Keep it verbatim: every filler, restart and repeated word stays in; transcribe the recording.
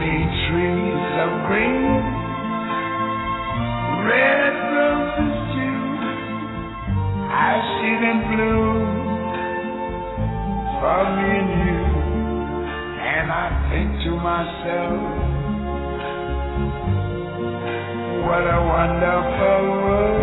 see trees of green, red roses too. I see them bloom for me and you. And I think to myself, what a wonderful world.